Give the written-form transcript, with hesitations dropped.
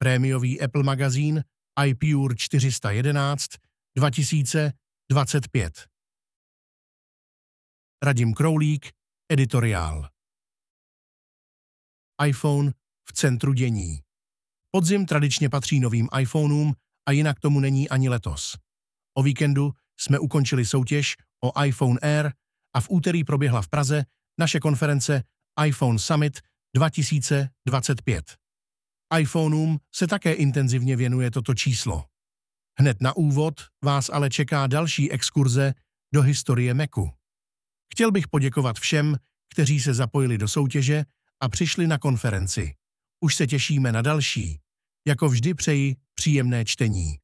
prémiový Apple magazín iPure 411 2025. Radim Kroulík, editoriál. iPhone v centru dění. Podzim tradičně patří novým iPhoneům a jinak tomu není ani letos. O víkendu jsme ukončili soutěž o iPhone Air a v úterý proběhla v Praze naše konference iPhone Summit 2025. iPhoneům se také intenzivně věnuje toto číslo. Hned na úvod vás ale čeká další exkurze do historie Macu. Chtěl bych poděkovat všem, kteří se zapojili do soutěže a přišli na konferenci. Už se těšíme na další. Jako vždy přeji příjemné čtení.